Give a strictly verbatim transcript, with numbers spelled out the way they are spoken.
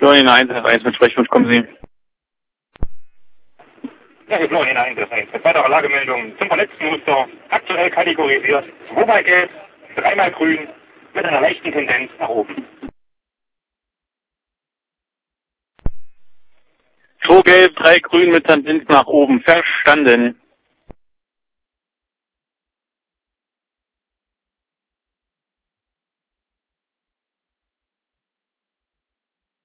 Florian eins eins mit Sprechwunsch, kommen Sie. Ja, hier Florian eins eins mit weiterer Lagemeldung zum verletzten Muster, aktuell kategorisiert, zweimal gelb, dreimal grün, mit einer leichten Tendenz nach oben. zwei gelb, drei grün mit Tendenz nach oben, verstanden.